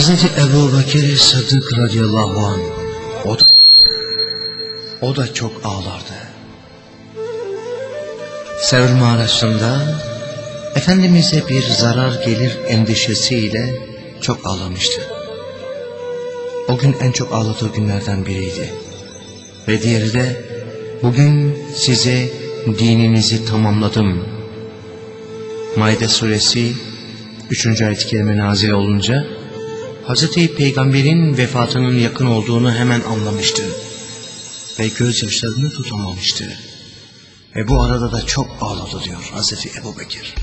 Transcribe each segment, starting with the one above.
Hazreti Ebu Bekir Sıddık radıyallahu anh o da çok ağlardı. Sevr mağarasında Efendimiz'e bir zarar gelir endişesiyle çok ağlamıştı. O gün en çok ağladığı günlerden biriydi. Ve diğeri de bugün size dininizi tamamladım. Maide suresi 3. ayet-i kerime nazil olunca Hazreti Peygamber'in vefatının yakın olduğunu hemen anlamıştı. Ve gözyaşlarını tutamamıştı. Ve bu arada da çok ağladı diyor Hazreti Ebu Bekir.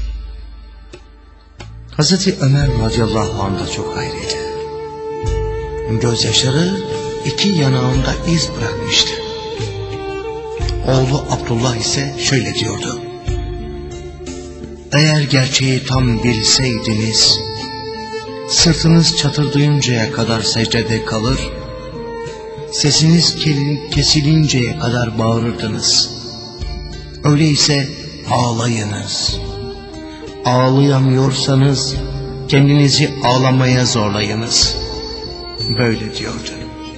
Hazreti Ömer radıyallahu anh da çok ayrıydı. Gözyaşları iki yanağında iz bırakmıştı. Oğlu Abdullah ise şöyle diyordu: eğer gerçeği tam bilseydiniz, sırtınız çatırdayıncaya kadar secdede kalır, sesiniz kesilinceye kadar bağırırdınız. Öyleyse ağlayınız. Ağlayamıyorsanız kendinizi ağlamaya zorlayınız. Böyle diyordu.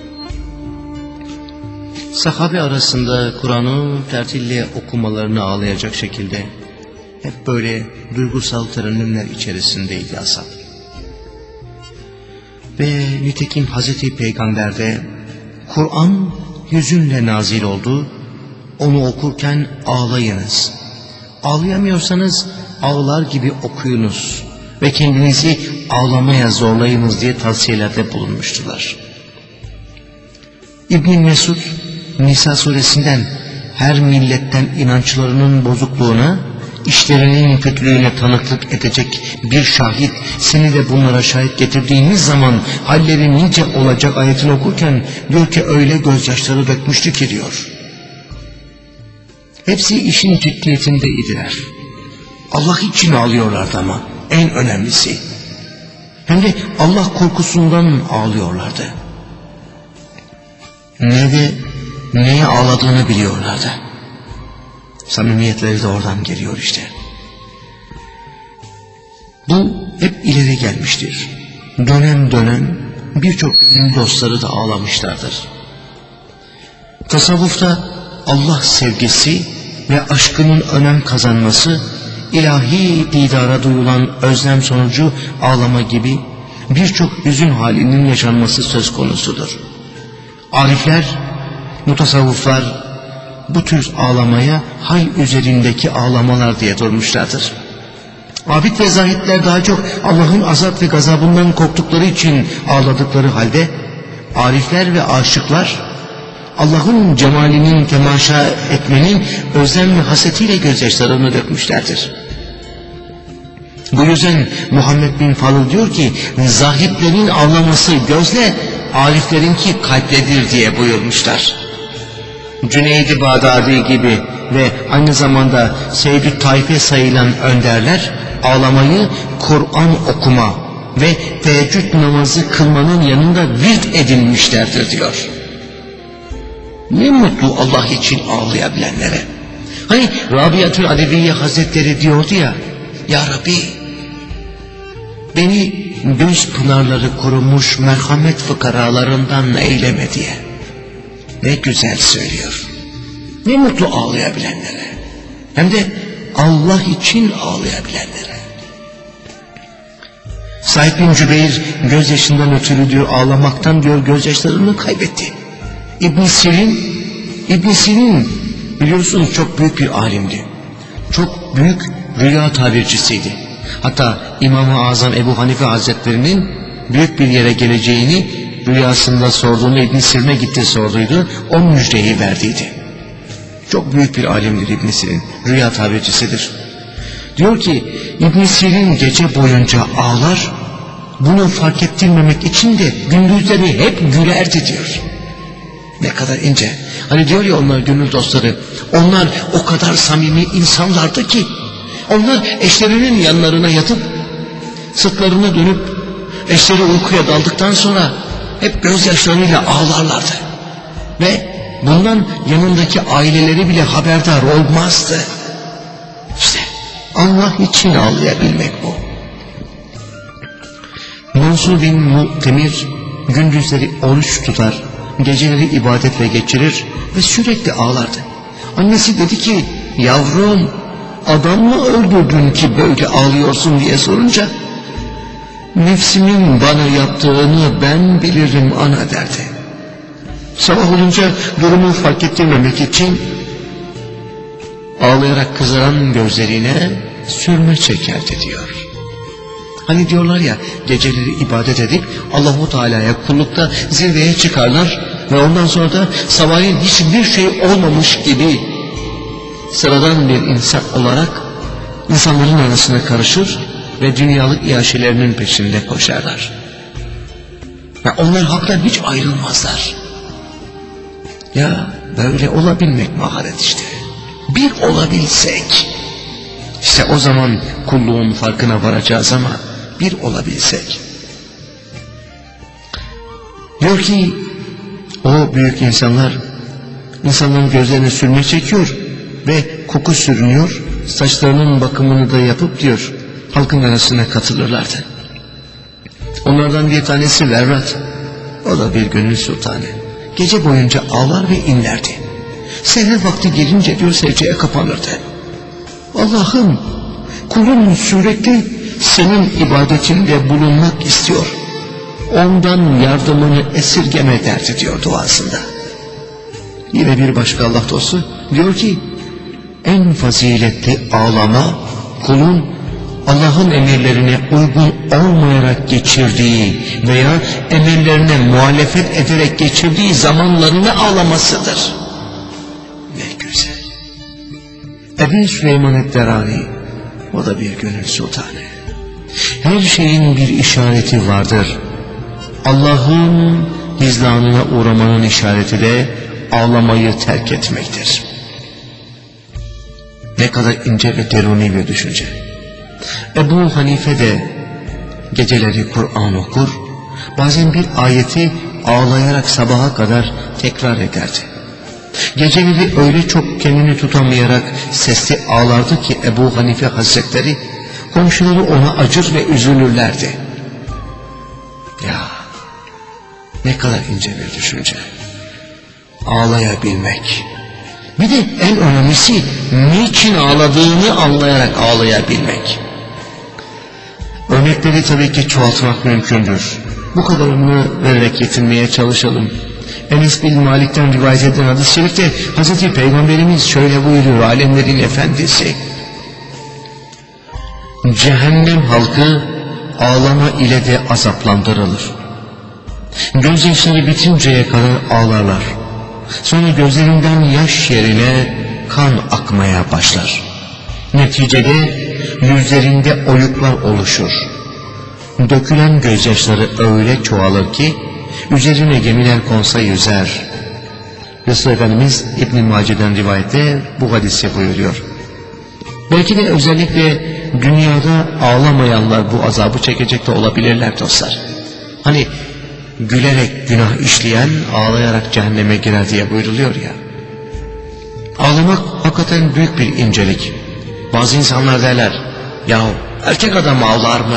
Sahabe arasında Kur'an'ı tertille okumalarını ağlayacak şekilde hep böyle duygusal terennümler içerisindeydi ashab. Ve nitekim Hazreti Peygamber'de Kur'an hüzünle nazil oldu. Onu okurken ağlayınız. Ağlayamıyorsanız ağlar gibi okuyunuz ve kendinizi ağlamaya zorlayınız diye tavsiyelerde bulunmuştular. İbn Mesud Nisa suresinden her milletten inançlarının bozukluğuna, işlerinin kötülüğüne tanıklık edecek bir şahit seni de bunlara şahit getirdiğiniz zaman halleri nice olacak ayetini okurken diyor ki öyle gözyaşları dökmüştü ki diyor. Hepsi işin ciddiyetindeydiler. Allah için ağlıyorlardı ama en önemlisi. Hem de Allah korkusundan ağlıyorlardı. Neye ağladığını biliyorlardı. Samimiyetleri de oradan geliyor işte. Bu hep ileri gelmiştir. Dönem dönem birçok dostları da ağlamışlardır. Tasavvufta Allah sevgisi ve aşkının önem kazanması, ilahi didara duyulan özlem sonucu ağlama gibi birçok hüzün halinin yaşanması söz konusudur. Arifler, mutasavvıflar bu tür ağlamaya hal üzerindeki ağlamalar diye durmuşlardır. Abid ve zahitler daha çok Allah'ın azap ve gazabından korktukları için ağladıkları halde, arifler ve aşıklar Allah'ın cemalinin temaşa etmenin özlem ve hasetiyle gözyaşlarını dökmüşlerdir. Bu yüzden Muhammed bin Fadıl diyor ki, zahitlerin ağlaması gözle, ariflerinki kalpledir diye buyurmuşlar. Cüneyd-i Bağdadi gibi ve aynı zamanda Seyyid-i Taife sayılan önderler ağlamayı Kur'an okuma ve teheccüd namazı kılmanın yanında virt edinmişlerdir diyor. Ne mutlu Allah için ağlayabilenlere. Hani Rabiatül Adeviye Hazretleri diyordu ya, ya Rabbi beni göz pınarları kurumuş merhamet fıkaralarından eyleme diye. Ne güzel söylüyor. Ne mutlu ağlayabilenlere. Hem de Allah için ağlayabilenlere. Said bin Cübeyr gözyaşından ötürü diyor ağlamaktan diyor gözyaşlarını kaybetti. İbn Sirin biliyorsunuz çok büyük bir alimdi. Çok büyük rüya tabircisiydi. Hatta İmam-ı Azam Ebu Hanife Hazretleri'nin büyük bir yere geleceğini rüyasında sorduğunu İbn Sirin'e gitti sorduydu. O müjdeyi verdiydi. Çok büyük bir alimdir İbn Sirin. Rüya tabircisidir. Diyor ki İbn Sirin gece boyunca ağlar, bunu fark ettirmemek için de gündüzleri hep gülerdi diyor. Ne kadar ince. Hani diyor ya onlar gönül dostları, onlar o kadar samimi insanlardı ki onlar eşlerinin yanlarına yatıp sırtlarını dönüp eşleri uykuya daldıktan sonra hep gözyaşlarıyla ağlarlardı. Ve bundan yanındaki aileleri bile haberdar olmazdı. İşte Allah için ağlayabilmek bu. Mansur bin Mu'temir gündüzleri oruç tutar, geceleri ibadetle geçirir ve sürekli ağlardı. Annesi dedi ki, yavrum adam mı öldürdün ki böyle ağlıyorsun diye sorunca, nefsimin bana yaptığını ben bilirim ana derdi. Sabah olunca durumu fark ettirmemek için ağlayarak kızaran gözlerine sürme çekerdi diyor. Hani diyorlar ya, geceleri ibadet edip Allahu Teala'ya kullukta zirveye çıkarlar ve ondan sonra da sabahleyin hiçbir şey olmamış gibi sıradan bir insan olarak insanların arasına karışır ve dünyalık iaşelerinin peşinde koşarlar. Ve onlar haktan hiç ayrılmazlar. Ya böyle olabilmek maharet işte. Bir olabilsek, işte o zaman kulluğun farkına varacağız ama bir olabilsek. Diyor ki o büyük insanlar insanların gözlerine sürme çekiyor ve koku sürünüyor, saçlarının bakımını da yapıp diyor halkın arasına katılırlardı. Onlardan bir tanesi Verrat, o da bir gönül sultanı. Gece boyunca ağlar ve inlerdi. Seher vakti gelince diyor secdeye kapanırdı. Allah'ım, kulun sürekli senin ibadetinde bulunmak istiyor. Ondan yardımını esirgeme derdi diyor duasında. Yine bir başka Allah dostu diyor ki, en faziletli ağlama kulun Allah'ın emirlerine uygun olmayarak geçirdiği veya emirlerine muhalefet ederek geçirdiği zamanlarını ağlamasıdır. Ne güzel. Ebu Süleyman Edderani, o da bir gönül sultanı. Her şeyin bir işareti vardır. Allah'ın hizlanına uğramanın işareti de ağlamayı terk etmektir. Ne kadar ince ve deruni bir düşünce. Ebu Hanife de geceleri Kur'an okur, bazen bir ayeti ağlayarak sabaha kadar tekrar ederdi. Geceleri öyle çok kendini tutamayarak sesli ağlardı ki Ebu Hanife Hazretleri, komşuları ona acır ve üzülürlerdi. Ya ne kadar ince bir düşünce. Ağlayabilmek. Bir de en önemlisi niçin ağladığını anlayarak ağlayabilmek. Örnekleri tabii ki çoğaltmak mümkündür. Bu kadarını vererek yetinmeye çalışalım. Enes bin Malik'ten rivayet edilen hadis-i şerifte Hazreti Peygamberimiz şöyle buyuruyor, alemlerin efendisi: cehennem halkı ağlama ile de azaplandırılır. Gözyaşları bitinceye kadar ağlarlar. Sonra gözlerinden yaş yerine kan akmaya başlar. Neticede yüzlerinde oyuklar oluşur. Dökülen gözyaşları öyle çoğalır ki üzerine gemiler konsa yüzer. Resul Efendimiz İbn-i Mace'den rivayette bu hadisi buyuruyor. Belki de özellikle dünyada ağlamayanlar bu azabı çekecek de olabilirler dostlar. Hani gülerek günah işleyen ağlayarak cehenneme girer diye buyruluyor ya. Ağlamak hakikaten büyük bir incelik. Bazı insanlar derler, yahu erkek adam ağlar mı?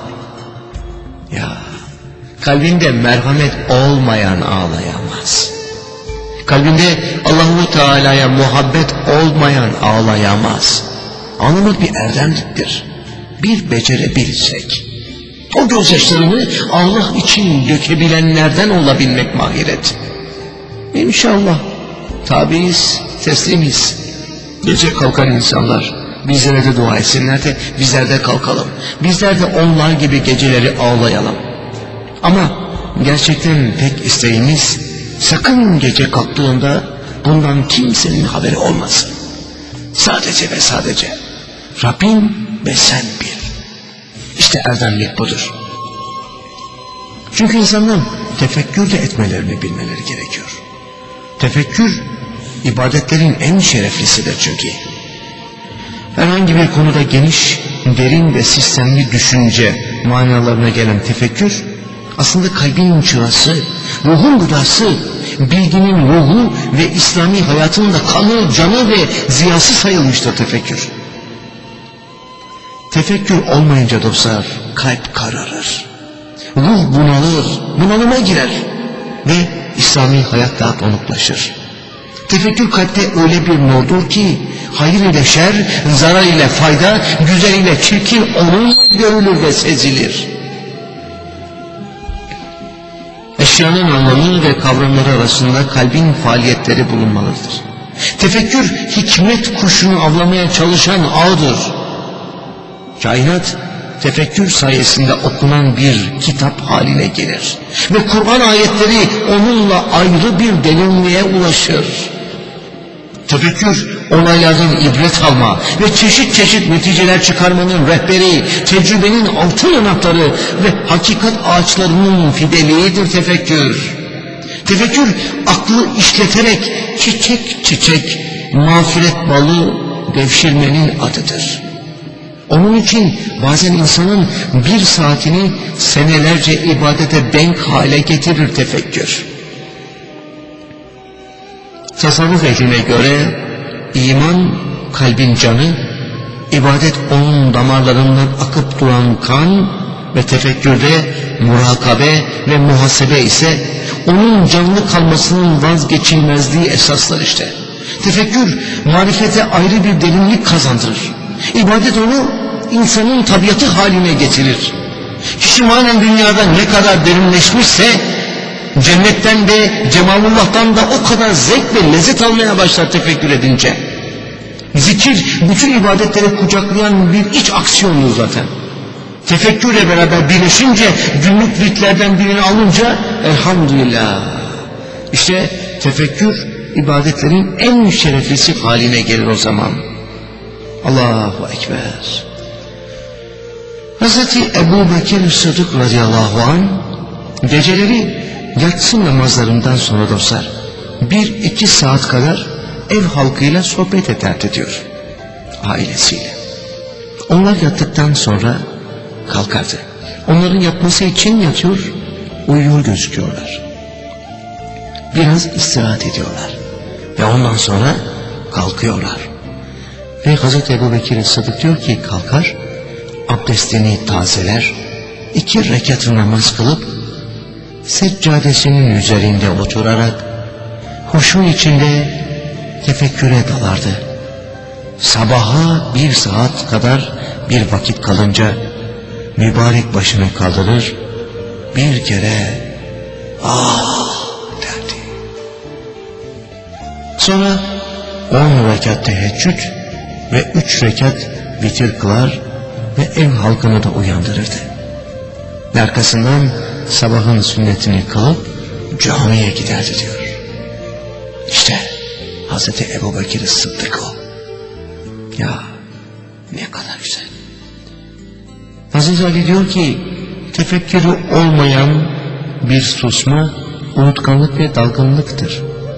Ya kalbinde merhamet olmayan ağlayamaz. Kalbinde Allahu Teala'ya muhabbet olmayan ağlayamaz. Ağlamak bir erdemliktir. Bir becerebilsek, o gözyaşlarını Allah için dökebilenlerden olabilmek mahiret. İnşallah tabiiz, teslimiz. Gece kalkan insanlar bizlere de dua etsinler de bizler de kalkalım. Bizler de onlar gibi geceleri ağlayalım. Ama gerçekten tek isteğimiz, sakın gece kalktığında bundan kimsenin haberi olmasın. Sadece ve sadece Rabbim ve sen bil. İşte erdemlik budur. Çünkü insanlar tefekkür de etmelerini bilmeleri gerekiyor. Tefekkür ibadetlerin en şereflisidir çünkü. Herhangi bir konuda geniş, derin ve sistemli düşünce manalarına gelen tefekkür aslında kalbin çırası, ruhun gıdası, bilginin ruhu ve İslami hayatın da kanı, canı ve ziyası sayılmıştır tefekkür. Tefekkür olmayınca dostlar kalp kararır. Ruh bunalır, bunalıma girer ve İslami hayat daha donuklaşır. Tefekkür kalpte öyle bir nurdur ki hayır ile şer, zarar ile fayda, güzel ile çirkin onunla görülür ve sezilir. Eşyanın anlamı ve kavramları arasında kalbin faaliyetleri bulunmalıdır. Tefekkür hikmet kuşunu avlamaya çalışan ağdır. Kainat tefekkür sayesinde okunan bir kitap haline gelir ve Kur'an ayetleri onunla ayrı bir derinliğe ulaşır. Tefekkür olaylardan ibret alma ve çeşit çeşit neticeler çıkarmanın rehberi, tecrübenin altın anahtarı ve hakikat ağaçlarının fideliğidir tefekkür. Tefekkür aklı işleterek çiçek çiçek mağfiret balı devşirmenin adıdır. Onun için bazen insanın bir saatini senelerce ibadete denk hale getirir tefekkür. Tasavvuf ehline göre iman kalbin canı, ibadet onun damarlarından akıp duran kan ve tefekkürde murakabe ve muhasebe ise onun canlı kalmasının vazgeçilmezliği esaslar işte. Tefekkür marifete ayrı bir derinlik kazandırır. İbadet onu insanın tabiatı haline getirir. Kişi manen dünyada ne kadar derinleşmişse cennetten de cemalullah'tan da o kadar zevk ve lezzet almaya başlar tefekkür edince. Zikir bütün ibadetleri kucaklayan bir iç aksiyondur zaten. Tefekkürle beraber birleşince günlük ritlerden birini alınca elhamdülillah. İşte tefekkür ibadetlerin en şereflisi haline gelir o zaman. Allahu Ekber. Hazreti Ebu Bekir Sıddık radıyallahu anh geceleri yatsı namazlarından sonra dostlar 1-2 saat kadar ev halkıyla sohbet ederdi diyor, ailesiyle. Onlar yattıktan sonra kalkardı. Onların yatması için yatıyor, uyuyor gözüküyorlar. Biraz istirahat ediyorlar ve ondan sonra kalkıyorlar. Ve Hazreti Ebu Bekir Sıddık diyor ki kalkar, abdestini tazeler, 2 rekat namaz kılıp seccadesinin üzerinde oturarak huşu içinde tefekküre dalardı. Sabaha 1 saat kadar bir vakit kalınca mübarek başını kaldırır, bir kere derdi. Sonra 10 rekat teheccüd ve 3 rekat vitir kılar ve ev halkını da uyandırırdı. Arkasından sabahın sünnetini kılıp camiye giderdi diyor. İşte Hazreti Ebu Bekir Sıddık o. Ya ne kadar güzel. Hazreti Ali diyor ki tefekkürü olmayan bir susma unutkanlık ve dalgınlıktır.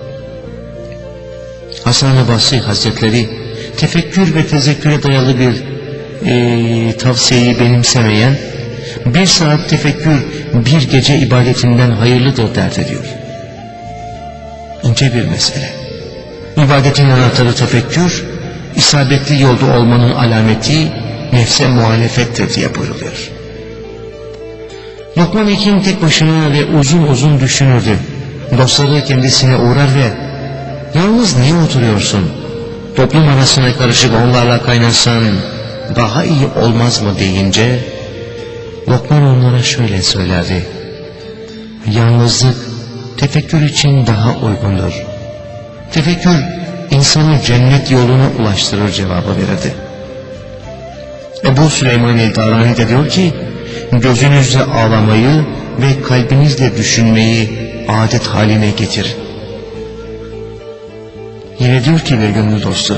Hasan-ı Basri Hazretleri tefekkür ve tezekküre dayalı bir tavsiyeyi benimsemeyen 1 saat tefekkür bir gece ibadetinden hayırlıdır dert ediyor. İnce bir mesele. İbadetin anahtarı tefekkür, isabetli yolda olmanın alameti nefse muhalefettir diye buyruluyor. Lokman Hekim tek başına ve uzun uzun düşünürdü. Dostları kendisine uğrar ve yalnız niye oturuyorsun? Toplum arasına karışıp onlarla kaynaşsan daha iyi olmaz mı deyince Lokman onlara şöyle söylerdi: yalnızlık tefekkür için daha uygundur. Tefekkür insanı cennet yoluna ulaştırır cevabı verirdi. Ebu Süleyman el-Darani de diyor ki gözünüzle ağlamayı ve kalbinizle düşünmeyi adet haline getir. Yine diyor ki ve gönül dostu,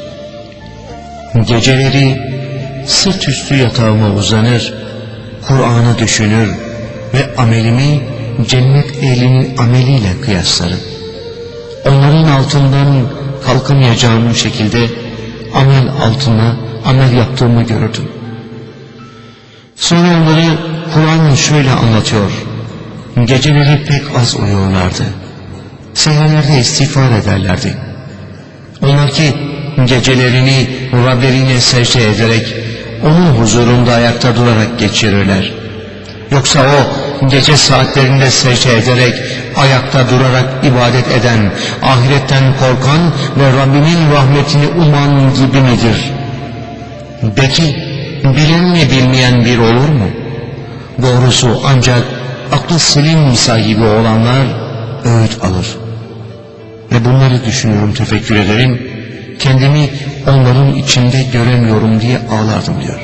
geceleri sırt üstü yatağıma uzanır, Kur'an'ı düşünür ve amelimi cennet ehlinin ameliyle kıyaslarım. Onların altından kalkamayacağım şekilde amel altına amel yaptığımı gördüm. Sonra onları Kur'an şöyle anlatıyor: geceleri pek az uyuyorlardı, seherlerde istiğfar ederlerdi. Onlar ki gecelerini Rablerine secde ederek onun huzurunda ayakta durarak geçirirler Yoksa o gece saatlerinde secde ederek, ayakta durarak ibadet eden, ahiretten korkan ve Rabbinin rahmetini uman gibi midir? Peki bilen mi bilmeyen bir olur mu? Doğrusu ancak aklı selim sahibi olanlar öğüt alır. Ve bunları düşünüyorum, tefekkür ederim. Kendimi onların içinde göremiyorum diye ağlardım diyor.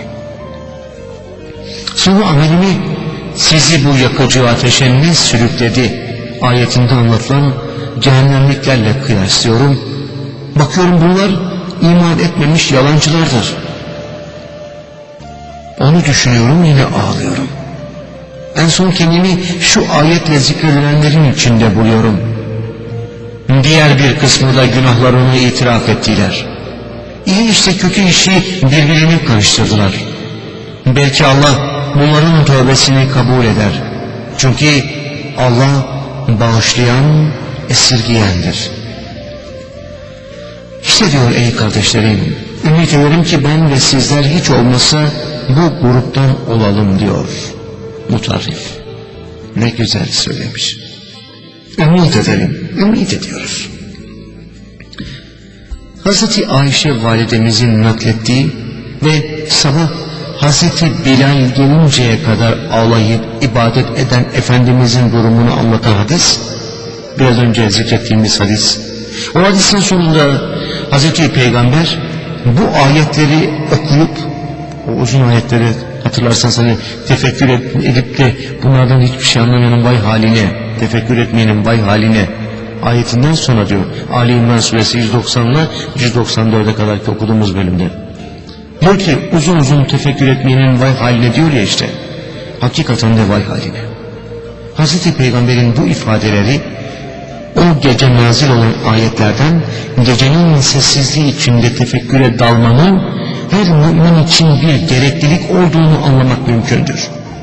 Sonra amelimi sizi bu yakıcı ateşe ne sürükledi ayetinde anlatılan cehennemliklerle kıyaslıyorum. Bakıyorum bunlar iman etmemiş yalancılardır. Onu düşünüyorum, yine ağlıyorum. En son kendimi şu ayetle zikredilenlerin içinde buluyorum. Diğer bir kısmı da günahlarını itiraf ettiler. İyi işte kötü işi birbirine karıştırdılar. Belki Allah bunların tövbesini kabul eder. Çünkü Allah bağışlayan, esirgiyendir. İşte diyor ey kardeşlerim, ümit ederim ki ben ve sizler hiç olmasa bu gruptan olalım diyor Mutarrif. Ne güzel söylemiş. Ümit edelim, ümit ediyoruz. Hazreti Ayşe validemizin naklettiği ve sabah Hazreti Bilal gelinceye kadar ağlayıp ibadet eden Efendimizin durumunu anlatan hadis, biraz önce zikrettiğimiz hadis. O hadisin sonunda Hazreti Peygamber bu ayetleri okuyup, o uzun ayetleri hatırlarsanız hani tefekkür edip de bunlardan hiçbir şey anlamayanın vay haline, tefekkür etmeyenin vay haline ayetinden sonra diyor Ali İmran suresi 190'la 194'e kadar ki okuduğumuz bölümde. Diyor ki uzun uzun tefekkür etmeyenin vay haline diyor ya işte. Hakikaten de vay haline. Hazreti Peygamber'in bu ifadeleri o gece nazil olan ayetlerden gecenin sessizliği içinde tefekküre dalmanın her mümin için bir gereklilik olduğunu anlamak mümkündür.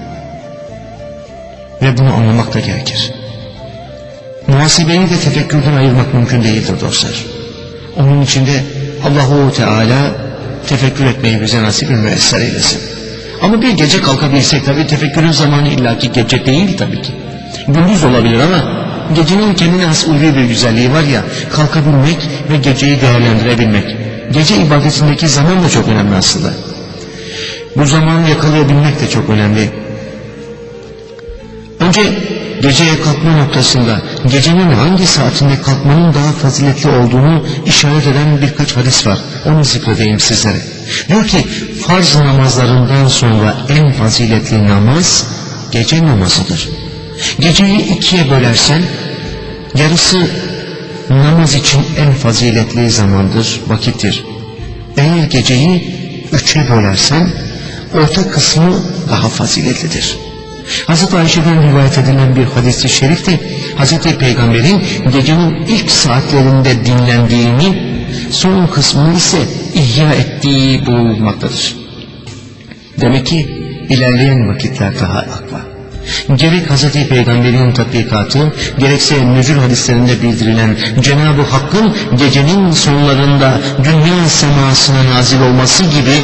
Ve bunu anlamak da gerekir. Muhasebeyi de tefekkürden ayırmak mümkün değildir dostlar. Onun içinde Allahu Teala tefekkür etmeyi bize nasip bir müessar eylesin. Ama bir gece kalkabilsek, tabi tefekkürün zamanı illaki gece değil tabii ki. Gündüz olabilir ama gecenin kendine has ulvi bir güzelliği var ya, kalkabilmek ve geceyi değerlendirebilmek. Gece ibadetindeki zaman da çok önemli aslında. Bu zamanı yakalayabilmek de çok önemli. Önce geceye kalkma noktasında gecenin hangi saatinde kalkmanın daha faziletli olduğunu işaret eden birkaç hadis var. Onu zikredeyim sizlere. Diyor ki farz namazlarından sonra en faziletli namaz gece namazıdır. Geceyi ikiye bölersen yarısı namaz için en faziletli zamandır, vakittir. Eğer geceyi üçe bölersen orta kısmı daha faziletlidir. Hazreti Ayşe'den rivayet edilen bir hadis-i şerifte Hazreti Peygamber'in gecenin ilk saatlerinde dinlendiğini, son kısmını ise ihya ettiği bulunmaktadır. Demek ki ilerleyen vakitler daha akla. Gerek Hazreti Peygamber'in tatbikatı, gerekse nüzul hadislerinde bildirilen Cenab-ı Hakk'ın gecenin sonlarında dünya semasına nazil olması gibi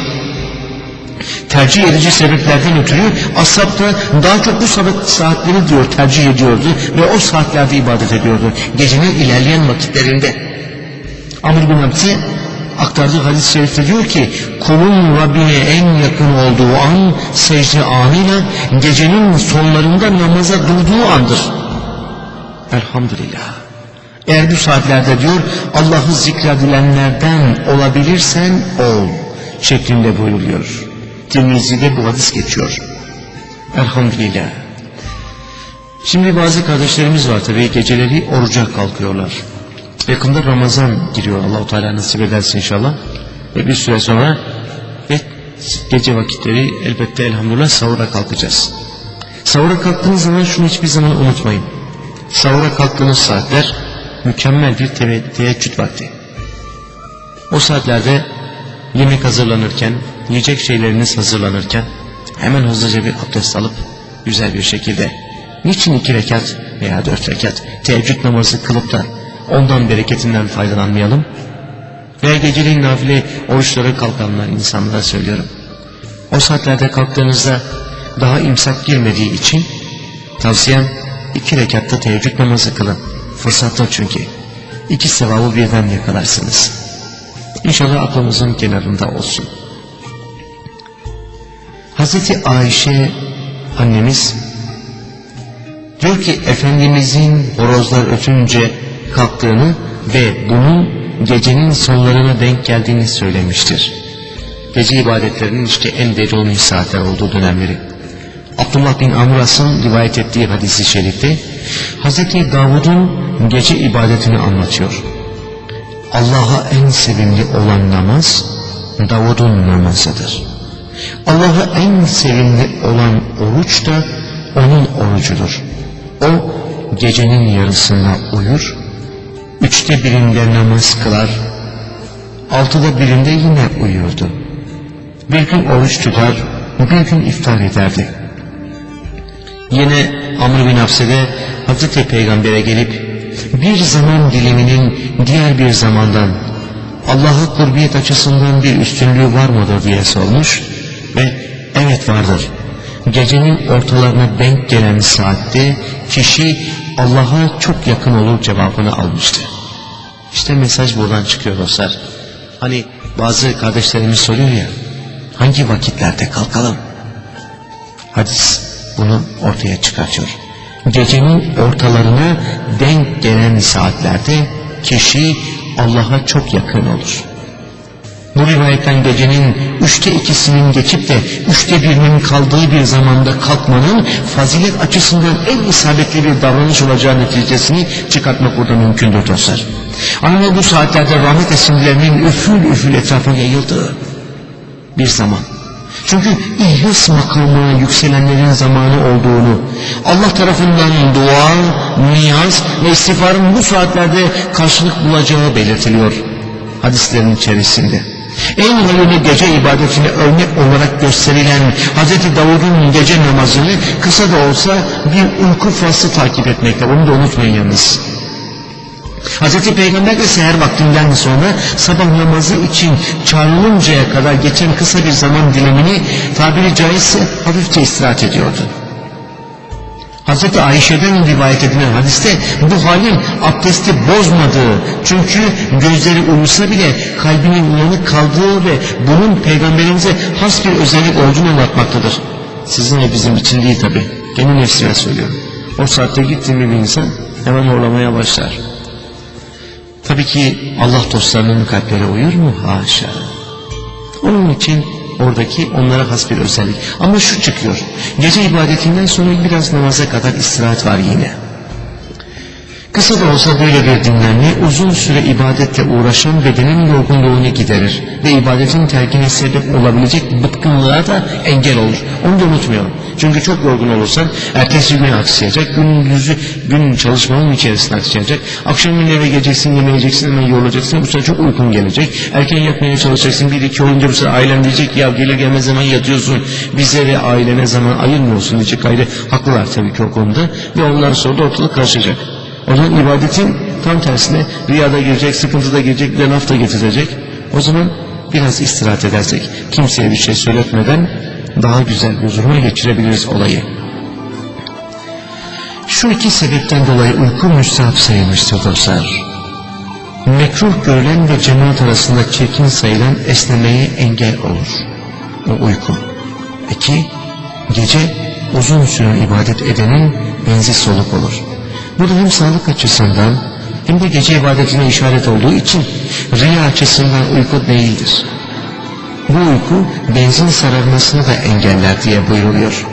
tercih edici sebeplerden ötürü ashab da daha çok bu saatleri diyor tercih ediyordu ve o saatlerde ibadet ediyordu. Gecenin ilerleyen vakitlerinde. Amr bin Abse aktardığı hadis-i şerifte diyor ki kulun Rabbine en yakın olduğu an secde anıyla gecenin sonlarında namaza durduğu andır. Elhamdülillah. Eğer bu saatlerde diyor Allah'ı zikredilenlerden olabilirsen ol şeklinde buyuruyor. Tirmizi'de bu hadis geçiyor. Elhamdülillah. Şimdi bazı kardeşlerimiz var tabii geceleri oruca kalkıyorlar. Yakında Ramazan giriyor, Allah-u Teala nasip ederse inşallah. Ve bir süre sonra gece vakitleri elbette elhamdülillah sahura kalkacağız. Sahura kalktığınız zaman şunu hiçbir zaman unutmayın. Sahura kalktığınız saatler mükemmel bir teheccüd vakti. O saatlerde yemek hazırlanırken, yiyecek şeyleriniz hazırlanırken hemen hızlıca bir abdest alıp güzel bir şekilde niçin 2 rekat veya 4 rekat teheccüd namazı kılıp da ondan bereketinden faydalanmayalım? Veya geceliğin nafile oruçlara kalkanlar insanlara söylüyorum. O saatlerde kalktığınızda daha imsak girmediği için tavsiyem 2 rekatta teheccüd namazı kılın. Fırsattır çünkü. 2 sevabı birden yakalarsınız. İnşallah aklımızın kenarında olsun. Hazreti Ayşe annemiz diyor ki Efendimizin horozlar ötünce kalktığını ve bunun gecenin sonlarına denk geldiğini söylemiştir. Gece ibadetlerinin işte en verimli saatler olduğu dönemleri. Abdullah bin Amr As'ın rivayet ettiği hadisi şerifte Hazreti Davud'un gece ibadetini anlatıyor. Allah'a en sevimli olan namaz Davud'un namazıdır. Allah'a en sevimli olan oruç da onun orucudur. O gecenin yarısında uyur, 1/3 namaz kılar, 1/6 yine uyurdu. Bir gün oruç tutar, bir gün iftar ederdi. Yine Amr bin Hafse'de Hazreti Peygamber'e gelip bir zaman diliminin diğer bir zamandan Allah'a kurbiyet açısından bir üstünlüğü var mıdır diye sormuş ve evet vardır. Gecenin ortalarına denk gelen saatte kişi Allah'a çok yakın olur cevabını almıştı. İşte mesaj buradan çıkıyor dostlar. Hani bazı kardeşlerimiz soruyor ya, hangi vakitlerde kalkalım? Hadis bunu ortaya çıkartıyor. Gecenin ortalarına denk gelen saatlerde kişi Allah'a çok yakın olur. Bu rivayetten gecenin 2/3'ünün geçip de 1/3'inin kaldığı bir zamanda kalkmanın fazilet açısından en isabetli bir davranış olacağı neticesini çıkartmak burada mümkündür dostlar. Ama bu saatlerde rahmet esintilerinin üfül üfül etrafına yayıldığı bir zaman. Çünkü ihlas makamına yükselenlerin zamanı olduğunu, Allah tarafından dua, niyaz ve istiğfarın bu saatlerde karşılık bulacağı belirtiliyor hadislerin içerisinde. En hayırlı gece ibadetine örnek olarak gösterilen Hz. Davud'un gece namazını kısa da olsa bir uyku faslı takip etmekte. Onu da unutmayın yalnız. Hz. Peygamber de seher vaktinden sonra sabah namazı için çağrılıncaya kadar geçen kısa bir zaman dilimini tabiri caizse hafifçe istirahat ediyordu. Hz. Ayşe'den rivayet edilen hadiste bu halin abdesti bozmadığı, çünkü gözleri uyusa bile kalbinin uyanık kaldığı ve bunun peygamberimize has bir özellik olduğunu anlatmaktadır. Sizin ve bizim için değil tabi. Kendi nefsime söylüyorum. O saatte gittiğinde bir insan hemen horlamaya başlar. Tabii ki Allah dostlarının kalpleri uyur mu? Haşa. Onun için oradaki onlara has bir özellik. Ama şu çıkıyor. Gece ibadetinden sonra biraz namaza kadar istirahat var yine. Kısa da olsa böyle bir dinlenme uzun süre ibadetle uğraşan bedenin yorgunluğunu giderir ve ibadetin terkine sebep olabilecek bıkkınlığa da engel olur. Onu da unutmayalım. Çünkü çok yorgun olursan ertesi gün aksayacak, gün çalışmanın içerisinde aksayacak. Akşam eve geleceksin, yemeyeceksin, hemen yorulacaksın, bu sefer çok uykun gelecek. Erken yatmaya çalışacaksın, 1-2 olunca bu sefer ailen diyecek ya gelir gelmez zaman yatıyorsun, bize ve ailene zaman ayırmıyorsun diyecek. Aile haklılar tabii ki o konuda ve ondan sonra da ortalık karışacak. O zaman ibadetin tam tersine rüyada girecek, sıkıntıda girecek, bir laf da getirecek. O zaman biraz istirahat edersek, kimseye bir şey söyletmeden daha güzel huzuruna geçirebiliriz olayı. Şu 2 sebepten dolayı uyku müstahap sayılmıştır dostlar. Mekruh görülen ve cemaat arasında çirkin sayılan esnemeye engel olur o uyku. 2. Gece uzun süre ibadet edenin benzi soluk olur. Bu da hem sağlık açısından hem de gece ibadetine işaret olduğu için riya açısından uyku değildir. Bu uyku benzin sararmasını da engeller diye buyruluyor.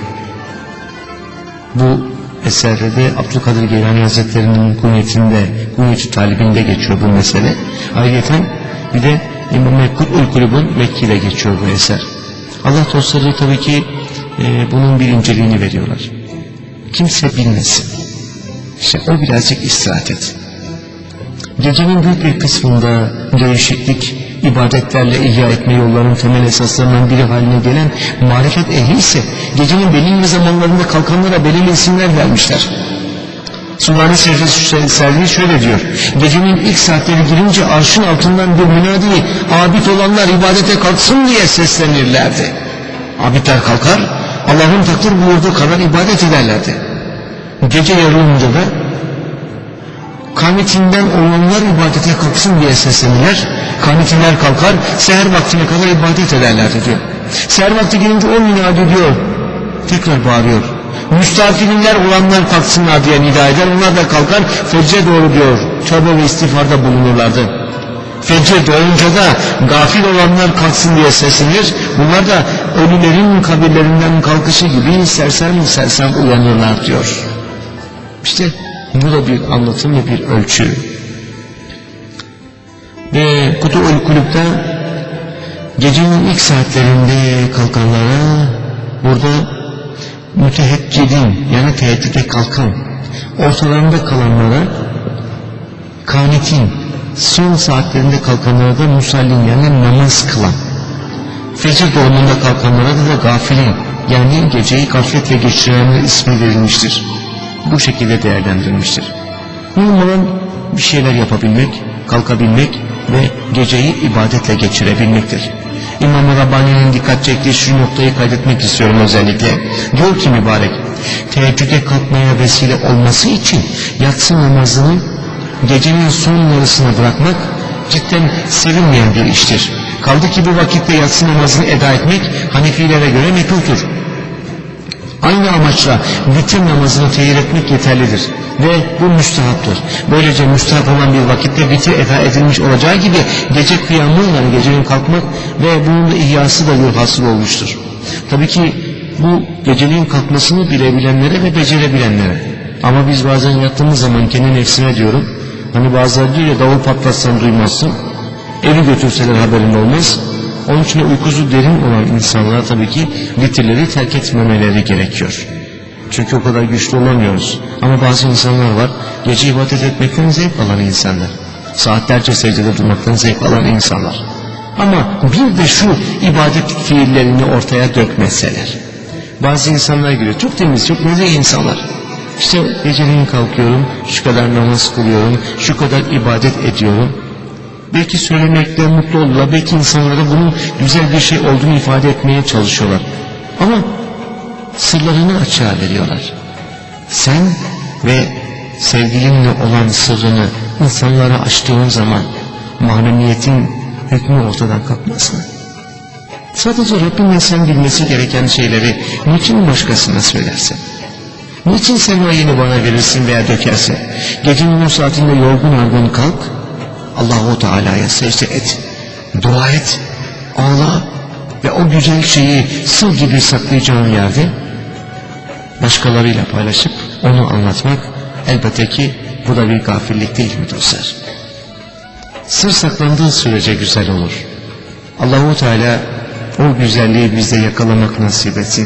Bu eserde de Abdülkadir Geylani Hazretleri'nin Kunyet-i Talibinde geçiyor bu mesele. Ayrıca bir de İmam Mekkul Kulübün Mekki'de geçiyor bu eser. Allah dostları tabii ki bunun birinciliğini veriyorlar. Kimse bilmesin. İşte o birazcık istirahat et. Gecenin büyük bir kısmında değişiklik, ibadetlerle ihya etme yollarının temel esaslarından biri haline gelen marifet ehli ise gecenin belirli zamanlarında kalkanlara belirli isimler vermişler. Sübhane Servi şöyle diyor: gecenin ilk saatleri girince arşın altından bir münadi abid olanlar ibadete kalksın diye seslenirlerdi. Abidler kalkar, Allah'ın takdir buyurduğu kadar ibadet ederlerdi. Gece yarılınca da kanitinden olanlar ibadete kalksın diye seslenirler. Kanitinler kalkar, seher vaktine kadar ibadet ederlerdi diyor. Seher vakti gelince o münadi diyor, tekrar bağırıyor. Müstahfilinler olanlar kalksınlar diye nida eder. Onlar da kalkar, fecre doğru diyor, tövbe ve istiğfarda bulunurlardı. Fecr doğunca da gafil olanlar kalksın diye seslenir. Bunlar da ölülerin kabirlerinden kalkışı gibi sersem sersem uyanırlar diyor. İşte bu da bir anlatım ve bir ölçü. Ve Kutu'l Kulüp'te gecenin ilk saatlerinde kalkanlara, burada müteheccidin yani teheccüde kalkan, ortalarında kalanlara, kanitin son saatlerinde kalkanlara da musallin yani namaz kılan, fecir doğumunda kalkanlara da gafilin yani geceyi gafletle geçirenler ismi verilmiştir. Bu şekilde değerlendirilmiştir. Mühim olan bir şeyler yapabilmek, kalkabilmek ve geceyi ibadetle geçirebilmektir. İmam-ı Rabbani'nin dikkat çektiği şu noktayı kaydetmek istiyorum özellikle. Diyor ki mübarek, teheccüde kalkmaya vesile olması için yatsı namazını gecenin son yarısına bırakmak cidden sevilmeyen bir iştir. Kaldı ki bu vakitte yatsı namazını eda etmek Hanefilere göre mekruhtur. Aynı amaçla vitir namazını tehir etmek yeterlidir ve bu müstehaptır. Böylece müstehap olan bir vakitte vitir eda edilmiş olacağı gibi gece kıyamı yani gecenin kalkmak ve bunun da ihyası da bir hasıl olmuştur. Tabii ki bu geceliğin kalkmasını bilebilenlere ve becerebilenlere. Ama biz bazen yattığımız zaman kendi nefsime diyorum, hani bazıları diyor ya davul patlatsan duymazsın, evi götürseler haberin olmaz. Onun için uykusu derin olan insanlara tabii ki vitirleri terk etmemeleri gerekiyor. Çünkü o kadar güçlü olamıyoruz. Ama bazı insanlar var, gece ibadet etmekten zevk alan insanlar. Saatlerce secdede durmaktan zevk alan insanlar. Ama bir de şu ibadet fiillerini ortaya dökmeseler. Bazı insanlar geliyor, çok temiz, çok nezih insanlar. İşte geceleyin kalkıyorum, şu kadar namaz kılıyorum, şu kadar ibadet ediyorum. Belki söylemekle mutlu olurlar, belki insanlara bunun güzel bir şey olduğunu ifade etmeye çalışıyorlar. Ama sırlarını açığa veriyorlar. Sen ve sevgilinle olan sırrını insanlara açtığın zaman mahremiyetin hükmü ortadan kalkmasın. Sadece Rabbin ve sen bilmesi gereken şeyleri niçin başkasına söylersin? Niçin sermayeni bana verirsin veya dökersin? Gecenin o saatinde yorgun argın kalk, Allah-u Teala'ya secde et, dua et, ağla ve o güzel şeyi sır gibi saklayacağın yerde başkalarıyla paylaşıp onu anlatmak elbette ki bu da bir gafillik değil mi dostlar? Sır saklandığı sürece güzel olur. Allah-u Teala o güzelliği bizde yakalamak nasip etsin.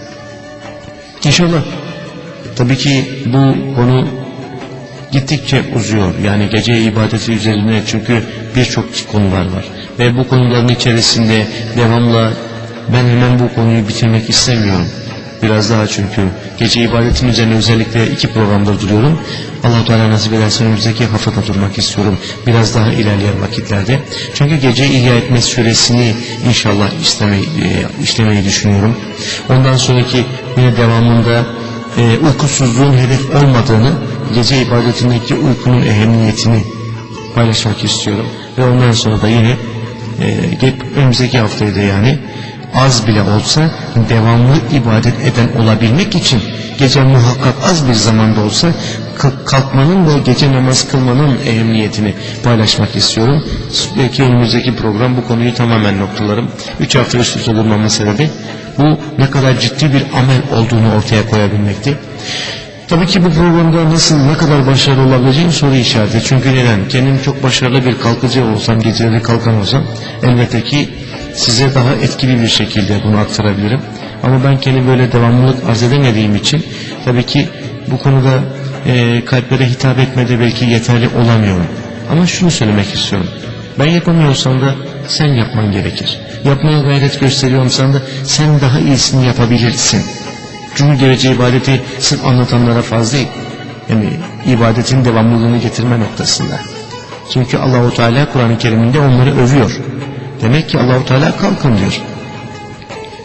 İnşallah. Tabii ki bu konu gittikçe uzuyor. Yani gece ibadeti üzerine çünkü birçok konular var. Ve bu konuların içerisinde devamla ben hemen bu konuyu bitirmek istemiyorum. Biraz daha çünkü gece ibadetin üzerine özellikle 2 programda duruyorum. Allah-u Teala nasip ederse önümüzdeki haftada durmak istiyorum. Biraz daha ilerleyen vakitlerde. Çünkü gece ihya etme süresini inşallah işlemeyi düşünüyorum. Ondan sonraki yine devamında uykusuzluğun hedef olmadığını, gece ibadetindeki uykunun ehemmiyetini paylaşmak istiyorum. Ve ondan sonra da yine önümüzdeki haftayı da yani az bile olsa devamlı ibadet eden olabilmek için gece muhakkak az bir zamanda olsa kalkmanın ve gece namaz kılmanın ehemmiyetini paylaşmak istiyorum. Belki önümüzdeki program bu konuyu tamamen noktalarım. 3 hafta üst üste durmamın sebebi bu ne kadar ciddi bir amel olduğunu ortaya koyabilmekti. Tabii ki bu programda nasıl, ne kadar başarılı olabileceğim soru işareti. Çünkü neden? Kendim çok başarılı bir kalkıcı olsam, geceleri kalkan olsam elbette ki size daha etkili bir şekilde bunu aktarabilirim. Ama ben kendim böyle devamlılık arz edemediğim için tabii ki bu konuda kalplere hitap etmede belki yeterli olamıyorum. Ama şunu söylemek istiyorum. Ben yapamıyorsam da sen yapman gerekir. Yapmaya gayret gösteriyorsan da sen daha iyisini yapabilirsin. Çünkü gece ibadeti sırf anlatanlara fazla değil. Yani ibadetin devamlılığını getirme noktasında. Çünkü Allah-u Teala Kur'an-ı Kerim'inde onları övüyor. Demek ki Allah-u Teala kalkın diyor.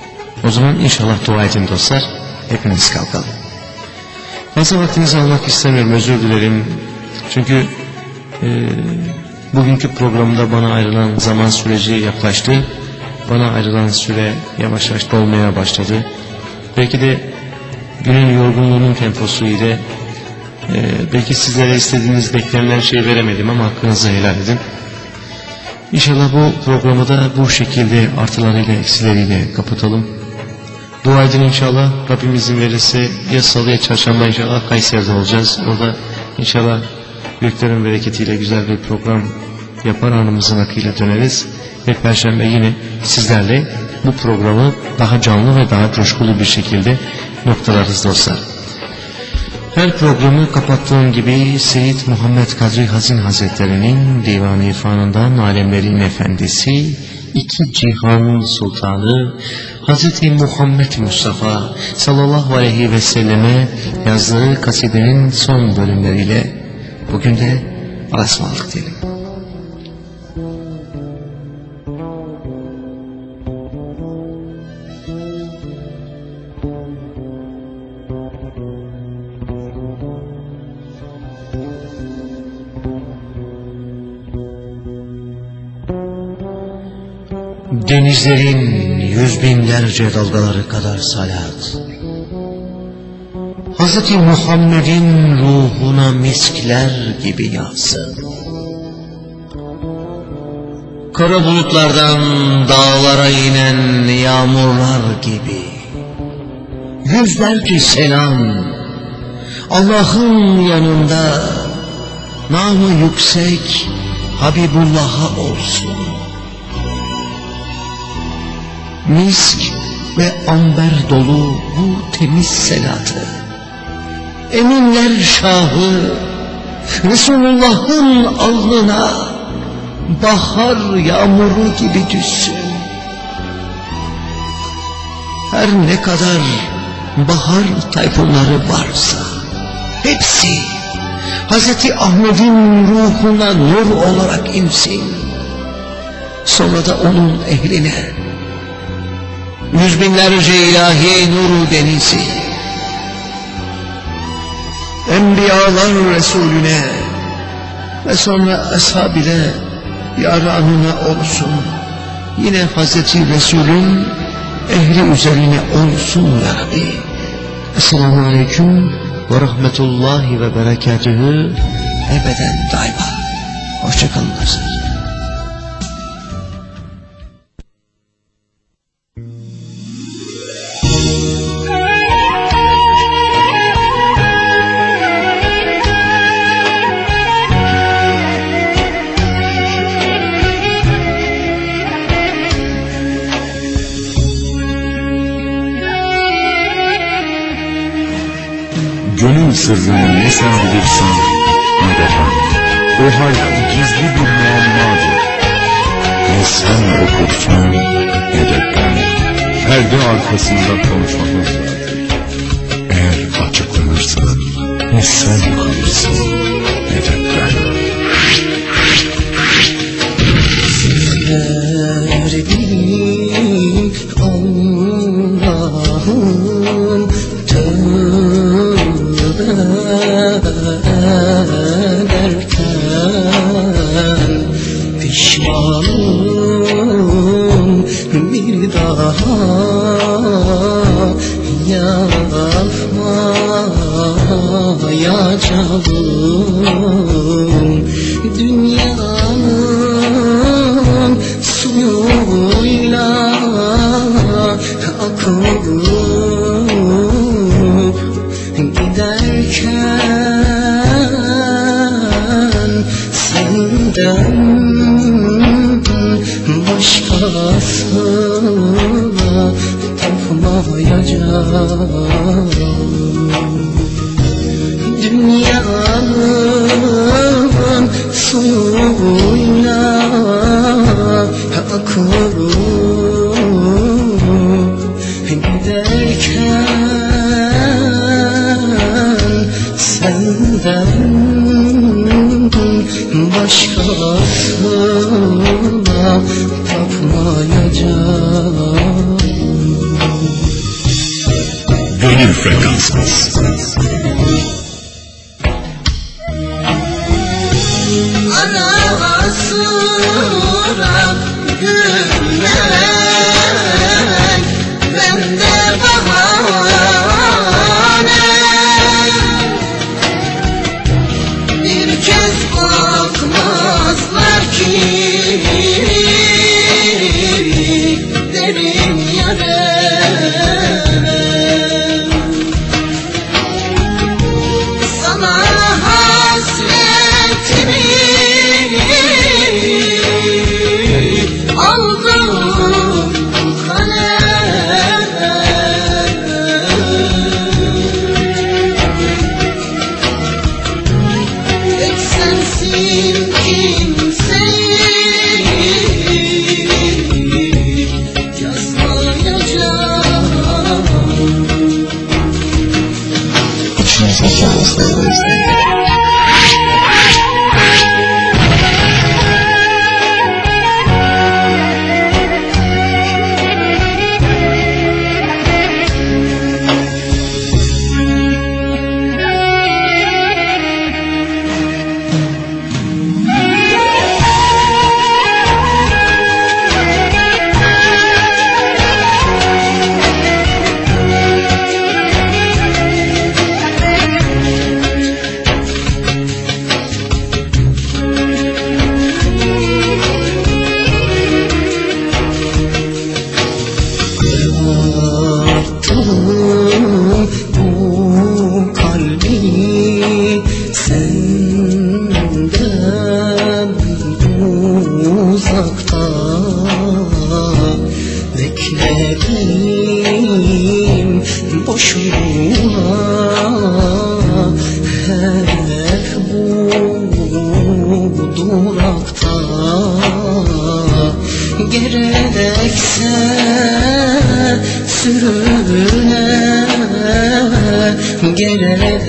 O zaman inşallah dua edin dostlar. Hepimiz kalkalım. Fazla vaktinizi almak istemiyorum, özür dilerim. Çünkü bugünkü programda bana ayrılan zaman süreci yaklaştı. Bana ayrılan süre yavaş yavaş dolmaya başladı. Belki de günün yorgunluğunun temposu ile belki sizlere istediğiniz, beklenilen şey veremedim ama hakkınızı helal edin. İnşallah bu programı da bu şekilde artılarıyla eksileriyle kapatalım. Dua edin inşallah. Rabbim izin verirse ya salı ya çarşamba inşallah Kayseri'de olacağız. Orada inşallah göklerin bereketiyle güzel bir program yapar, anımızın akıyla döneriz. Ve perşembe yine sizlerle bu programı daha canlı ve daha coşkulu bir şekilde noktalarız dostlar. Her programı kapattığım gibi Seyyid Muhammed Kadri Hazin Hazretleri'nin Divan-ı İrfan'ından alemlerin efendisi, iki cihan sultanı Hz. Muhammed Mustafa sallallahu aleyhi ve selleme yazdığı kasidenin son bölümleriyle bugün de Allah'a ısmarladık diyelim. Denizlerin yüz binlerce dalgaları kadar salat, Hz. Muhammed'in ruhuna miskler gibi yağsın. Kara bulutlardan dağlara inen yağmurlar gibi yüzlerce selam Allah'ın yanında namı yüksek Habibullah'a olsun. Misk ve amber dolu bu temiz selatı eminler şahı Resulullah'ın alnına bahar yağmuru gibi düşsün. Her ne kadar bahar tayfunları varsa hepsi Hz. Ahmet'in ruhuna nur olarak insin. Sonra da onun ehline yüz binlerce ilahi nuru denizi, Enbiyalar Resulüne ve sonra ashabine yaranına olsun. Yine Hazreti Resul'ün ehli üzerine olsun ya Rabbi. Esselamu Aleyküm ve Rahmetullahi ve Berekatühü ebeden daima. Hoşçakalın dostlar. Gönül sırrını ne sen bilirsin ne de ben. O hal gizli bir muammadır. Ne sen okursun ne de ben. Perde arkasında konuşmamız vardır. Eğer açıklanırsa ne sen kalırsın ne de ben. Sizler bilin Allah'ın derken pişmanım bir daha yapmayacağım. Dünyanın suyuyla akıp giderken senden başkasına tapmayacağım. Dünyanın suyuyla akıp giderken senden başkasına tapmayacağım. Benim frekansımız. Ara sıra gülmek, bende bahane. Bir kez bakmazlar ki derin yere. Sana hasretimi aldım kalem. Tek sensin kimseyi yazmayacağım. İçinize çalıştığınızda bu kalbi senden uzakta bekledim boşuna. Hep bu durakta gerekse sürüne, gerek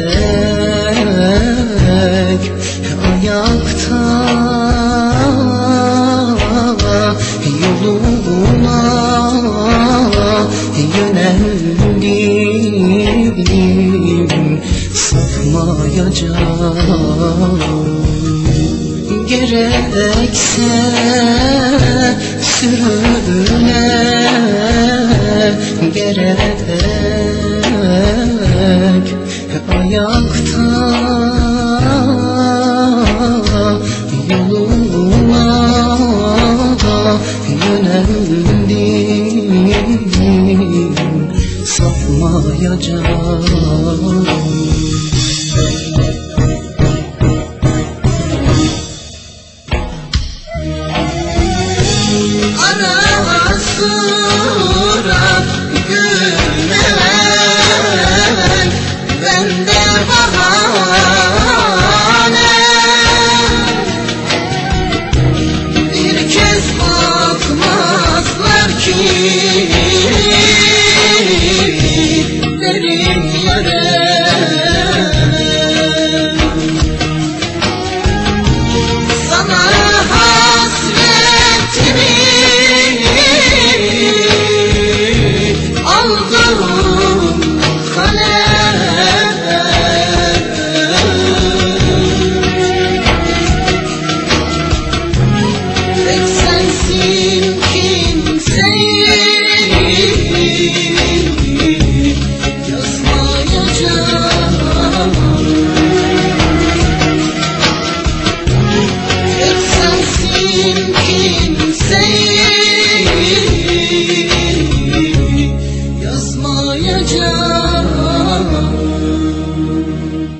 ayakta yoluna yöneldim, sapmayacağım. Gerekse sürüne, gerek ayakta yoluna yöneldim, sapmayacağım.